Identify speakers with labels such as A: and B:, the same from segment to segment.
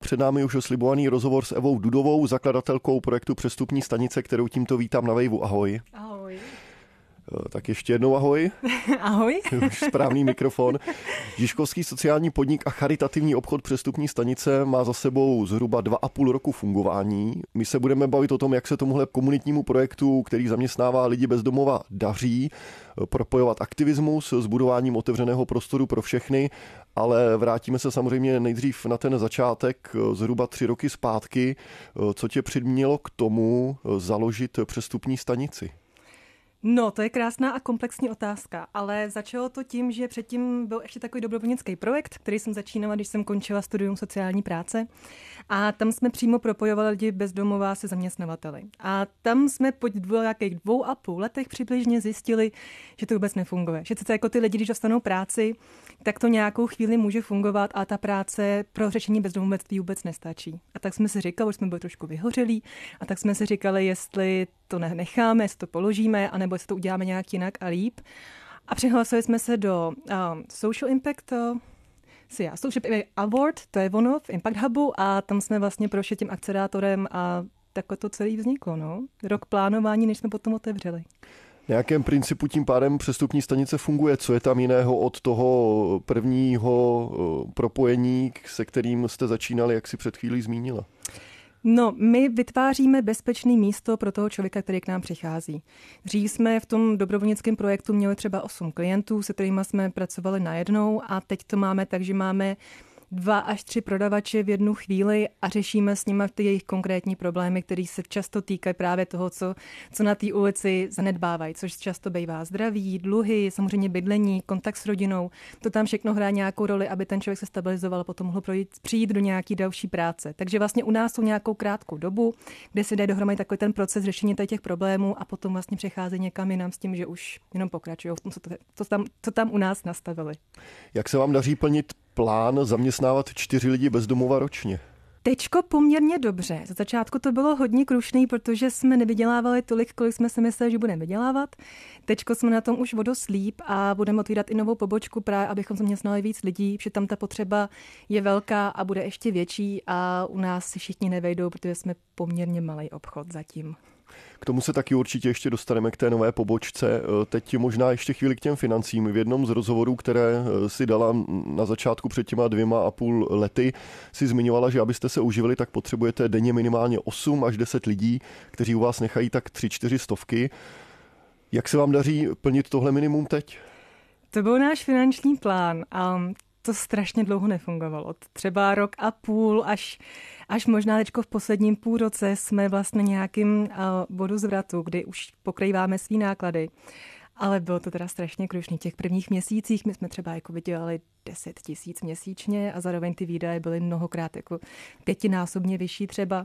A: před námi už slibovaný rozhovor s Evou Dudovou, zakladatelkou projektu Přestupní stanice, kterou tímto vítám na Waveu. Ahoj.
B: Ahoj.
A: Tak ještě jednou ahoj.
B: Ahoj.
A: Už správný mikrofon. Žižkovský sociální podnik a charitativní obchod Přestupní stanice má za sebou zhruba 2,5 roku fungování. My se budeme bavit o tom, jak se tomuhle komunitnímu projektu, který zaměstnává lidi bez domova, daří propojovat aktivismus s budováním otevřeného prostoru pro všechny, ale vrátíme se samozřejmě nejdřív na ten začátek, zhruba 3 roky zpátky. Co tě přimělo k tomu založit Přestupní stanici?
B: No, to je krásná a komplexní otázka, ale začalo to tím, že předtím byl ještě takový dobrovolnický projekt, který jsem začínala, když jsem končila studium sociální práce, a tam jsme přímo propojovali lidi bezdomová se zaměstnavateli. A tam jsme po 2,5 letech přibližně zjistili, že to vůbec nefunguje. Že to jako ty lidi, když dostanou práci, tak to nějakou chvíli může fungovat a ta práce pro řešení bezdomovectví vůbec nestačí. A tak jsme si říkali, už jsme byli trošku vyhořelí, a tak jsme si říkali, jestli to necháme, jestli to položíme, anebo jestli to uděláme nějak jinak a líp. A přihlásili jsme se do Social Impact Social Impact Award, to je ono v Impact Hubu, a tam jsme vlastně prošli tím akcerátorem a takhle to celé vzniklo. No. Rok plánování, než jsme potom otevřeli.
A: Na jakém principu tím pádem Přestupní stanice funguje? Co je tam jiného od toho prvního propojení, se kterým jste začínali, jak si před chvílí zmínila?
B: No, my vytváříme bezpečné místo pro toho člověka, který k nám přichází. Dřív jsme v tom dobrovolnickém projektu měli třeba 8 klientů, se kterými jsme pracovali najednou, a teď to máme tak, že máme 2 až 3 prodavače v jednu chvíli a řešíme s nimi ty jejich konkrétní problémy, které se často týkají právě toho, co na té ulici zanedbávají, což často bývá zdraví, dluhy, samozřejmě bydlení, kontakt s rodinou. To tam všechno hraje nějakou roli, aby ten člověk se stabilizoval a potom mohl přijít do nějaké další práce. Takže vlastně u nás jsou nějakou krátkou dobu, kde se jde dohromady takový ten proces řešení těch problémů a potom vlastně přecházejí někam jinam s tím, že už jenom pokračují v tom, co tam u nás nastavili.
A: Jak se vám daří plnit plán zaměstnávat 4 lidi bez domova ročně?
B: Teďko poměrně dobře. Za začátku to bylo hodně krušný, protože jsme nevydělávali tolik, kolik jsme si mysleli, že budeme vydělávat. Teďko jsme na tom už o dost líp a budeme otvírat i novou pobočku, právě abychom zaměstnali víc lidí, protože tam ta potřeba je velká a bude ještě větší a u nás si všichni nevejdou, protože jsme poměrně malý obchod zatím.
A: K tomu se taky určitě ještě dostaneme, k té nové pobočce. Teď možná ještě chvíli k těm financím. V jednom z rozhovorů, které si dala na začátku před těma 2,5 lety, si zmiňovala, že abyste se uživili, tak potřebujete denně minimálně 8 až 10 lidí, kteří u vás nechají tak 3-4 stovky. Jak se vám daří plnit tohle minimum teď?
B: To byl náš finanční plán. To strašně dlouho nefungovalo. Třeba 1,5 roku až možná teďko v posledním půl roce jsme vlastně nějakým bodu zvratu, kdy už pokrýváme svý náklady. Ale bylo to teda strašně krušný. V těch prvních měsících my jsme třeba jako vydělali 10 000 měsíčně a zároveň ty výdaje byly mnohokrát jako 5násobně vyšší třeba.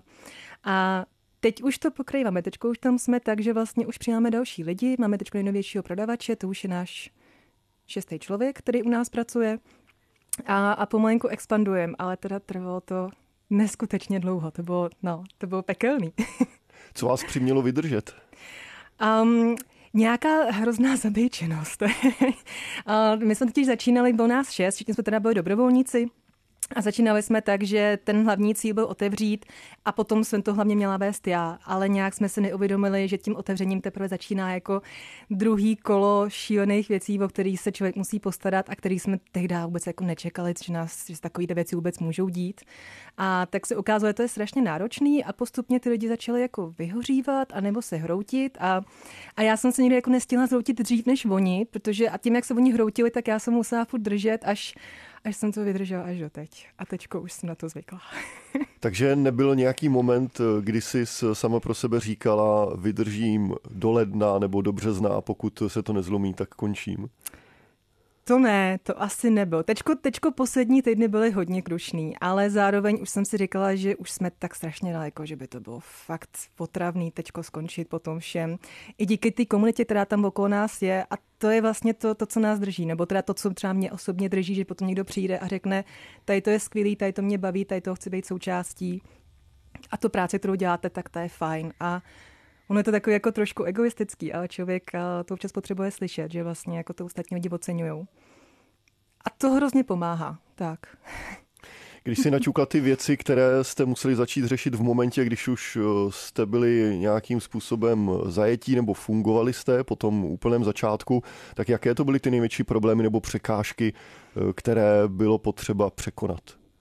B: A teď už to pokrýváme. Teďko už tam jsme tak, že vlastně už přijáme další lidi. Máme teďko nejnovějšího prodavače, to už je náš 6. člověk, který u nás pracuje. A pomalinku expandujeme, ale teda trvalo to neskutečně dlouho. To bylo pekelný.
A: Co vás přimělo vydržet?
B: Nějaká hrozná zabijčenost. My jsme totiž začínali, bylo nás 6, všichni jsme teda byli dobrovolníci. A začínali jsme tak, že ten hlavní cíl byl otevřít a potom jsem to hlavně měla vést já, ale nějak jsme si neuvědomili, že tím otevřením teprve začíná jako druhý kolo šílených věcí, o kterých se člověk musí postarat a který jsme tehdy vůbec jako nečekali, že takovýhle věci vůbec můžou dít. A tak se ukázalo, že to je strašně náročný a postupně ty lidi začaly jako vyhořívat anebo se hroutit a já jsem se někdy jako nestihla zhroutit dřív než oni, protože a tím, jak se oni hroutili, tak já jsem musela furt držet, až jsem to vydržela až do teď. A teďko už jsem na to zvykla.
A: Takže nebyl nějaký moment, kdy jsi sama pro sebe říkala, vydržím do ledna nebo do března a pokud se to nezlomí, tak končím?
B: To ne, to asi nebylo. Teďko poslední týdny byly hodně krušný, ale zároveň už jsem si říkala, že už jsme tak strašně daleko, že by to bylo fakt potravný teďko skončit po tom všem. I díky té komunitě, která tam okolo nás je, a to je vlastně to, co nás drží, nebo teda to, co třeba mě osobně drží, že potom někdo přijde a řekne, tady to je skvělý, tady to mě baví, tady to chci být součástí. A tu práci, kterou děláte, tak ta je fajn. A ono je to takový jako trošku egoistický, ale člověk to občas potřebuje slyšet, že vlastně jako to ostatní lidi oceňujou. A to hrozně pomáhá, tak.
A: Když si naťukla ty věci, které jste museli začít řešit v momentě, když už jste byli nějakým způsobem zajetí nebo fungovali jste po tom úplném začátku, tak jaké to byly ty největší problémy nebo překážky, které bylo potřeba překonat?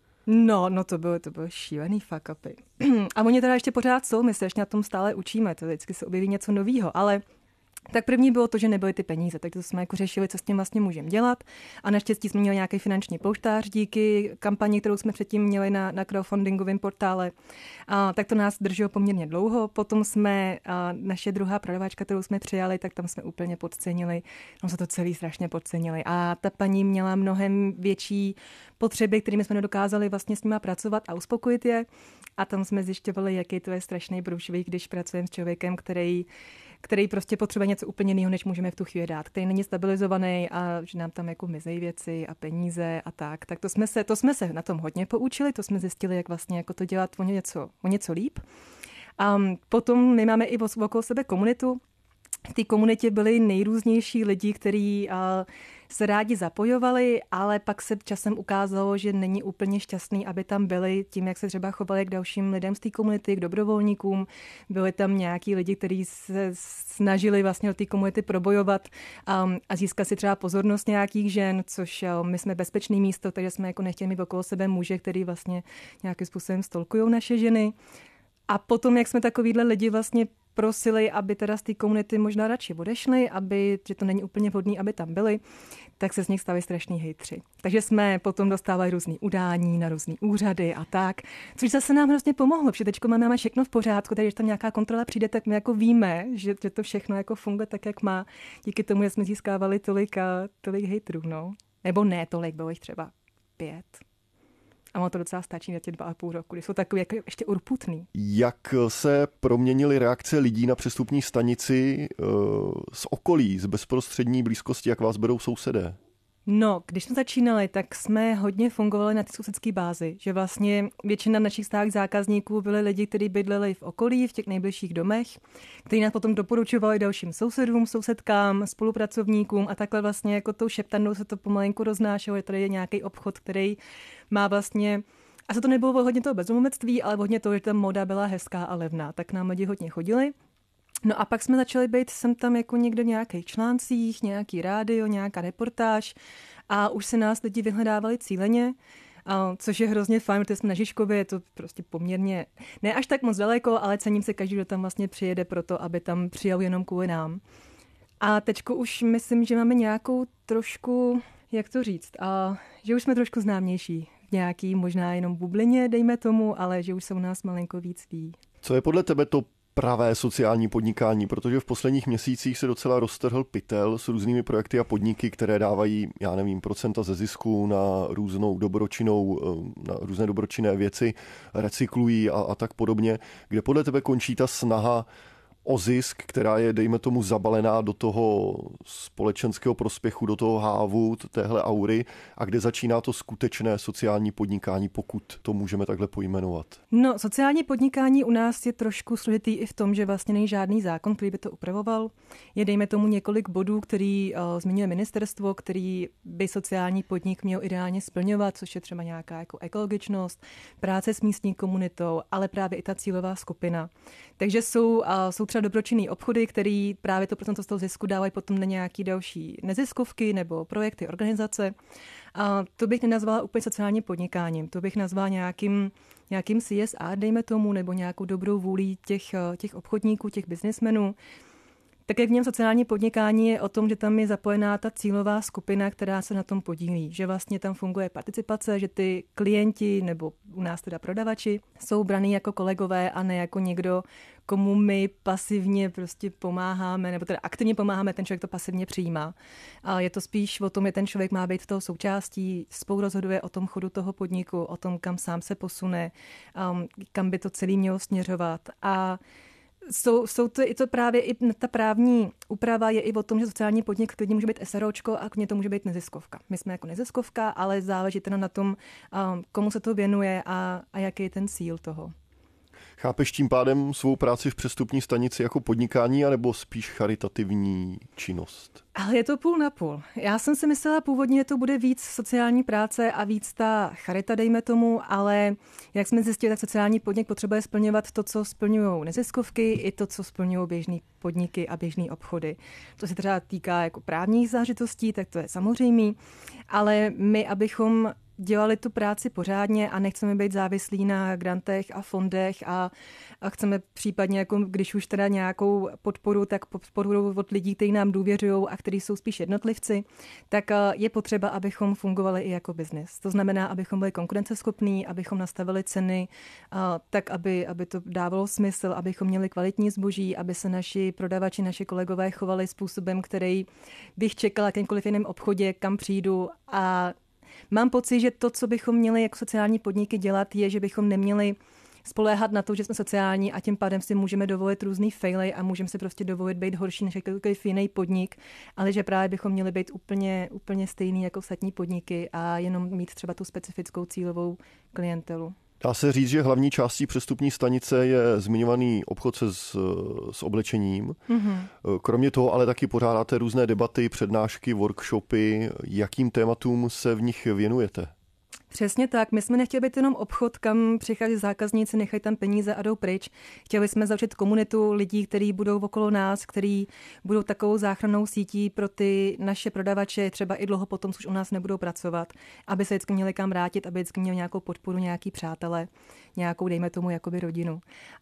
B: No to bylo šílený fuck upy. A oni teda ještě pořád jsou, my se ještě na tom stále učíme, to vždycky se objeví něco novýho, ale tak první bylo to, že nebyly ty peníze, tak to jsme jako řešili, co s tím vlastně můžeme dělat. A naštěstí jsme měli nějaký finanční polštář díky kampani, kterou jsme předtím měli na crowdfundingovém portále. Tak to nás drželo poměrně dlouho. Potom jsme, naše druhá prodavačka, kterou jsme přijali, tak tam jsme úplně podcenili. Tam se to celý strašně podcenili. A ta paní měla mnohem větší potřeby, kterými jsme nedokázali vlastně s nima pracovat a uspokojit je. A tam jsme zjišťovali, jaký to je strašný průšvih, když pracujeme s člověkem, který prostě potřebuje něco úplně jiného, než můžeme v tu chvíli dát, který není stabilizovaný a že nám tam jako mizejí věci a peníze a tak. Tak to jsme se na tom hodně poučili, to jsme zjistili, jak vlastně jako to dělat o něco líp. A potom my máme i okolo sebe komunitu. V té komunitě byli nejrůznější lidi, kteří se rádi zapojovali, ale pak se časem ukázalo, že není úplně šťastný, aby tam byli tím, jak se třeba chovali k dalším lidem z té komunity, k dobrovolníkům. Byli tam nějaký lidi, kteří se snažili vlastně do té komunity probojovat a získat si třeba pozornost nějakých žen, což my jsme bezpečné místo, takže jsme jako nechtěli mít okolo sebe muže, který vlastně nějakým způsobem stalkujou naše ženy. A potom, jak jsme takovýhle lidi vlastně prosili, aby teda z té komunity možná radši odešli, že to není úplně vhodný, aby tam byli, tak se z nich stali strašný hejtři. Takže jsme potom dostávali různý udání na různý úřady a tak, což zase nám hrozně pomohlo, protože teď máme všechno v pořádku, takže když tam nějaká kontrola přijde, tak my jako víme, že to všechno jako funguje tak, jak má. Díky tomu, že jsme získávali tolik hejtrů, no. Nebo ne tolik, bylo jich třeba 5. A ono to docela stačí na těch 2,5 roku, kdy jsou takový jako ještě urputný.
A: Jak se proměnily reakce lidí na přestupní stanici z okolí, z bezprostřední blízkosti, jak vás berou sousedé?
B: No, když jsme začínali, tak jsme hodně fungovali na té sousedské bázi, že vlastně většina našich stálých zákazníků byli lidi, kteří bydleli v okolí, v těch nejbližších domech, kteří nás potom doporučovali dalším sousedům, sousedkám, spolupracovníkům a takhle vlastně jako tou šeptanou se to pomalinku roznášelo, že tady je nějaký obchod, který má vlastně, a to nebylo hodně toho bezdomovectví, ale hodně toho, že ta móda byla hezká a levná, tak nám lidi hodně chodili. No a pak jsme začali být sem tam jako někde v nějakých článcích, nějaký rádio, nějaká reportáž a už se nás lidi vyhledávali cíleně, což je hrozně fajn, protože jsme na Žižkově, je to prostě poměrně, ne až tak moc daleko, ale cením se každý, kdo tam vlastně přijede proto, aby tam přijel jenom kvůli nám. A teďko už myslím, že máme nějakou trošku, jak to říct, že už jsme trošku známější v nějaký možná jenom bublině, dejme tomu, ale že už se u nás malinko víc ví.
A: Co je podle tebe to pravé sociální podnikání, protože v posledních měsících se docela roztrhl pytel s různými projekty a podniky, které dávají, já nevím, procenta ze zisku na různé dobročinné věci, recyklují a tak podobně. Kde podle tebe končí ta snaha o zisk, která je, dejme tomu, zabalená do toho společenského prospěchu, do toho hávu, téhle aury, a kde začíná to skutečné sociální podnikání, pokud to můžeme takhle pojmenovat?
B: No, sociální podnikání u nás je trošku složitý i v tom, že vlastně není žádný zákon, který by to upravoval. Je, dejme tomu, několik bodů, který zmiňuje ministerstvo, který by sociální podnik měl ideálně splňovat, což je třeba nějaká jako ekologičnost, práce s místní komunitou, ale právě i ta cílová skupina. Takže jsou třeba dobročinné obchody, který právě to procento z toho zisku dávají potom na nějaké další neziskovky nebo projekty, organizace. A to bych nenazvala úplně sociálním podnikáním. To bych nazvala nějakým CSR, dejme tomu, nebo nějakou dobrou vůlí těch obchodníků, těch biznismenů. Tak jak v něm sociální podnikání je o tom, že tam je zapojená ta cílová skupina, která se na tom podílí. Že vlastně tam funguje participace, že ty klienti nebo u nás teda prodavači jsou braný jako kolegové a ne jako někdo, komu my pasivně prostě pomáháme, nebo teda aktivně pomáháme, ten člověk to pasivně přijímá. A je to spíš o tom, že ten člověk má být toho součástí, spolu rozhoduje o tom chodu toho podniku, o tom, kam sám se posune, kam by to celý mělo směřovat. A jsou to i to právě i ta právní úprava je i o tom, že sociální podnik klidně může být SROčko a klidně to může být neziskovka. My jsme jako neziskovka, ale záleží teda na tom, komu se to věnuje a jaký je ten cíl toho.
A: Chápeš tím pádem svou práci v přestupní stanici jako podnikání, anebo spíš charitativní činnost?
B: Ale je to půl na půl. Já jsem si myslela původně, že to bude víc sociální práce a víc ta charita, dejme tomu, ale jak jsme zjistili, tak sociální podnik potřebuje splňovat to, co splňují neziskovky, i to, co splňují běžný podniky a běžný obchody. To se třeba týká jako právních záležitostí, tak to je samozřejmé, ale my, abychom dělali tu práci pořádně a nechceme být závislí na grantech a fondech a chceme případně, jako když už teda nějakou podporu, tak podporu od lidí, kteří nám důvěřují a kteří jsou spíš jednotlivci, tak je potřeba, abychom fungovali i jako biznis. To znamená, abychom byli konkurenceschopní, abychom nastavili ceny tak, aby to dávalo smysl, abychom měli kvalitní zboží, aby se naši prodavači, naši kolegové chovali způsobem, který bych čekala v jakémkoliv jiném obchodě, kam přijdu. A mám pocit, že to, co bychom měli jako sociální podniky dělat, je, že bychom neměli spoléhat na to, že jsme sociální a tím pádem si můžeme dovolit různý faily a můžeme si prostě dovolit být horší než jakýkoliv jiný podnik, ale že právě bychom měli být úplně stejný jako ostatní podniky a jenom mít třeba tu specifickou cílovou klientelu.
A: Dá se říct, že hlavní částí přestupní stanice je zmiňovaný obchod s oblečením. Mm-hmm. Kromě toho ale taky pořádáte různé debaty, přednášky, workshopy. Jakým tématům se v nich věnujete?
B: Přesně tak. My jsme nechtěli být jenom obchod, kam přichází zákazníci, nechají tam peníze a jdou pryč. Chtěli jsme zavřít komunitu lidí, kteří budou okolo nás, kteří budou takovou záchrannou sítí pro ty naše prodavače, třeba i dlouho potom, už u nás nebudou pracovat, aby se vždycky měli kam vrátit, aby vždycky měli nějakou podporu, nějaký přátele, nějakou, dejme tomu, jakoby rodinu.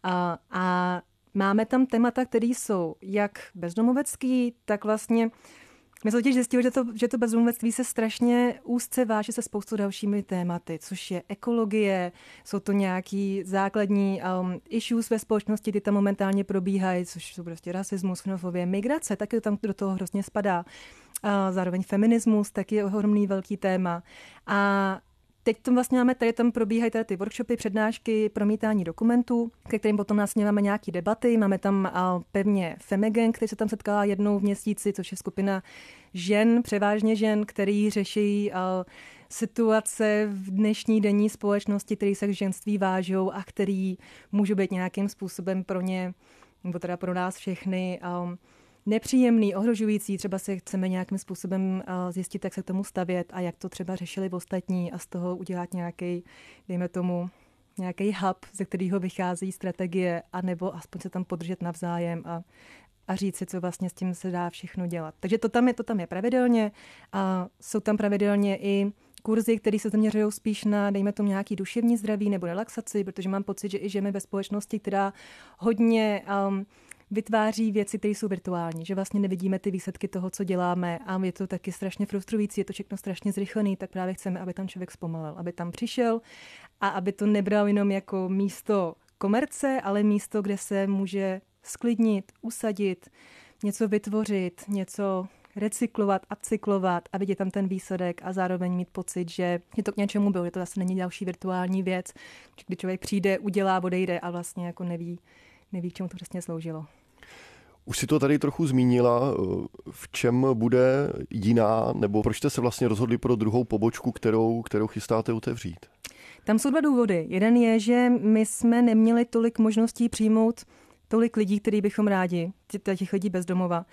B: A máme tam témata, které jsou jak bezdomovecký, tak vlastně my jsme totiž zjistili, že to bezdomovectví se strašně úzce váže se spoustou dalšími tématy, což je ekologie, jsou to nějaký základní issues ve společnosti, ty tam momentálně probíhají, což jsou prostě rasismus, xenofobie, migrace, taky to tam do toho hrozně spadá. Zároveň feminismus, taky je ohromný velký téma. A teď tam probíhají ty workshopy, přednášky, promítání dokumentů, ke kterým potom následně máme nějaké debaty. Máme tam pevně Femigang, který se tam setkala jednou v měsíci, což je skupina žen, převážně žen, který řeší situace v dnešní denní společnosti, které se k ženství vážou a který můžou být nějakým způsobem pro ně, nebo teda pro nás všechny, nepříjemný, ohrožující, třeba si chceme nějakým způsobem zjistit, jak se k tomu stavět a jak to třeba řešili v ostatní a z toho udělat nějaký, dejme tomu, nějaký hub, ze kterého vychází strategie, anebo aspoň se tam podržet navzájem a říct si, co vlastně s tím se dá všechno dělat. Takže to tam je pravidelně a jsou tam pravidelně i kurzy, které se zaměřují spíš na, dejme tomu, nějaký duševní zdraví nebo relaxaci, protože mám pocit, že i žijeme ve společnosti, která hodně vytváří věci, které jsou virtuální, že vlastně nevidíme ty výsledky toho, co děláme a je to taky strašně frustrující, je to všechno strašně zrychlený, tak právě chceme, aby tam člověk zpomalil, aby tam přišel a aby to nebral jenom jako místo komerce, ale místo, kde se může sklidnit, usadit, něco vytvořit, něco recyklovat, upcyklovat a vidět tam ten výsledek a zároveň mít pocit, že to k něčemu bylo, že to zase není další virtuální věc, kdy člověk přijde, udělá, odejde a vlastně jako neví, k čemu to přesně sloužilo.
A: Už si to tady trochu zmínila, v čem bude jiná, nebo proč jste se vlastně rozhodli pro druhou pobočku, kterou chystáte otevřít?
B: Tam jsou dva důvody. Jeden je, že my jsme neměli tolik možností přijmout tolik lidí, který bychom rádi, těch lidí bez domova.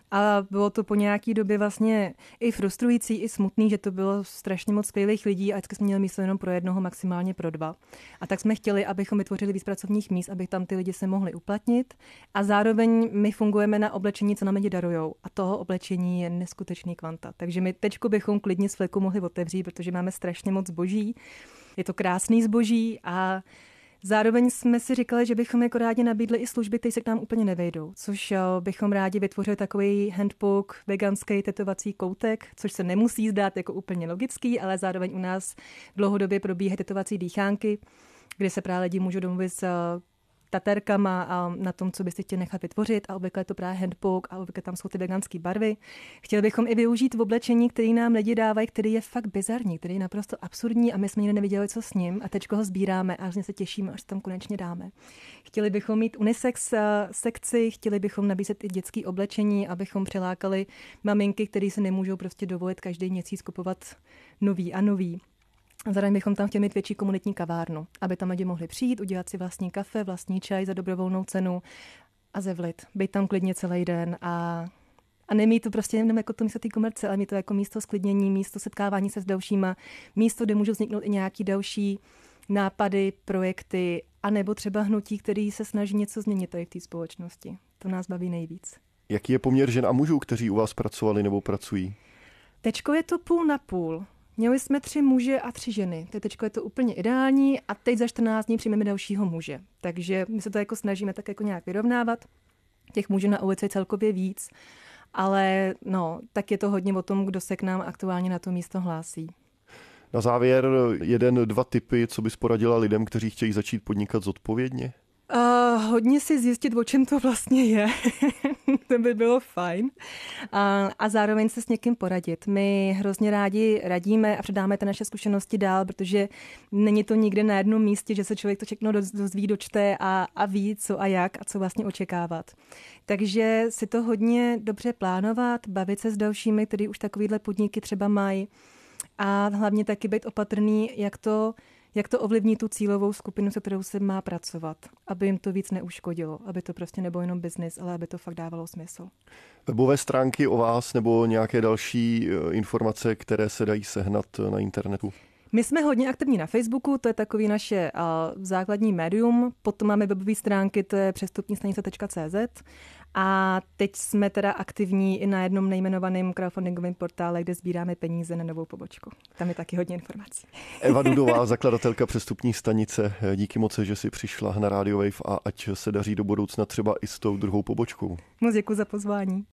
B: A bylo to po nějaký době vlastně i frustrující, i smutný, že to bylo strašně moc skvělých lidí a vždycky jsme měli místo jenom pro jednoho, maximálně pro dva. A tak jsme chtěli, abychom vytvořili víc pracovních míst, aby tam ty lidi se mohli uplatnit. A zároveň my fungujeme na oblečení, co nám lidi darujou. A toho oblečení je neskutečný kvanta. Takže my teďko bychom klidně z fleku mohli otevřít, protože máme strašně moc zboží. Je to krásný zboží a zároveň jsme si říkali, že bychom jako rádi nabídli i služby, které se k nám úplně nevejdou, což bychom rádi vytvořili takový handbook, veganský tetovací koutek, což se nemusí zdát jako úplně logický, ale zároveň u nás dlouhodobě probíhají tetovací dýchánky, kde se právě lidi můžou domluvit s taterkama a na tom, co byste chtěli nechat vytvořit a obvykle je to právě handbook a obvykle tam jsou ty veganské barvy. Chtěli bychom i využít v oblečení, který nám lidi dávají, který je fakt bizarní, který je naprosto absurdní a my jsme nikdy neviděli, co s ním a teďko ho sbíráme a se těšíme, až tam konečně dáme. Chtěli bychom mít unisex sekci, chtěli bychom nabízet i dětské oblečení, abychom přilákali maminky, které se nemůžou prostě dovolit každý měsíc kupovat nový a nový. A zároveň bychom tam chtěli mít větší komunitní kavárnu, aby tam lidi mohli přijít, udělat si vlastní kafe, vlastní čaj za dobrovolnou cenu a zevlit. Být tam klidně celý den a nemít to prostě jenom jako to místo té komerce, ale mít to jako místo sklidnění, místo setkávání se s dalšíma, místo, kde můžou vzniknout i nějaký další nápady, projekty, anebo třeba hnutí, který se snaží něco změnit tady v té společnosti. To nás baví nejvíc.
A: Jaký je poměr žen a mužů, kteří u vás pracovali nebo pracují?
B: Teďko je to 50/50. Měli jsme 3 muže a 3 ženy. Teďko je to úplně ideální a teď za 14 dní přijmeme dalšího muže. Takže my se to jako snažíme tak jako nějak vyrovnávat. Těch mužů na ulici je celkově víc, ale tak je to hodně o tom, kdo se k nám aktuálně na to místo hlásí.
A: Na závěr 1-2 tipy, co bys poradila lidem, kteří chtějí začít podnikat zodpovědně?
B: Hodně si zjistit, o čem to vlastně je. To by bylo fajn. A zároveň se s někým poradit. My hrozně rádi radíme a předáme ty naše zkušenosti dál, protože není to nikde na jednom místě, že se člověk to všechno dozví, dočte a ví, co a jak a co vlastně očekávat. Takže si to hodně dobře plánovat, bavit se s dalšími, kteří už takovýhle podniky třeba mají a hlavně taky být opatrný, jak to ovlivní tu cílovou skupinu, se kterou se má pracovat, aby jim to víc neuškodilo, aby to prostě nebylo jenom biznis, ale aby to fakt dávalo smysl.
A: Webové stránky o vás nebo nějaké další informace, které se dají sehnat na internetu?
B: My jsme hodně aktivní na Facebooku, to je takový naše základní médium, potom máme webové stránky, to je přestupnistanice.cz a teď jsme teda aktivní i na jednom nejmenovaném crowdfundingovém portále, kde sbíráme peníze na novou pobočku. Tam je taky hodně informací.
A: Eva Dudová, zakladatelka Přestupní stanice, díky moc, že jsi přišla na Radio Wave a ať se daří do budoucna třeba i s tou druhou pobočkou.
B: Moc děkuji za pozvání.